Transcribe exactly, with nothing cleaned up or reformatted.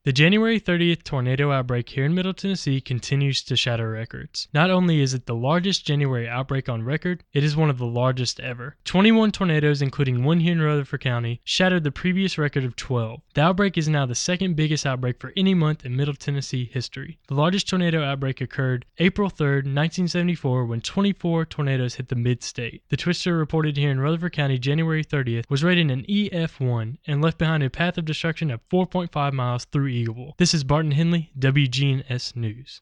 The January thirtieth tornado outbreak here in Middle Tennessee continues to shatter records. Not only is it the largest January outbreak on record, it is one of the largest ever. twenty-one tornadoes, including one here in Rutherford County, shattered the previous record of twelve. The outbreak is now the second biggest outbreak for any month in Middle Tennessee history. The largest tornado outbreak occurred April third, nineteen seventy-four, when twenty-four tornadoes hit the mid-state. The twister reported here in Rutherford County January thirtieth was rated an E F one and left behind a path of destruction of four point five miles through Eagleville. This is Barton Henley, W G N S News.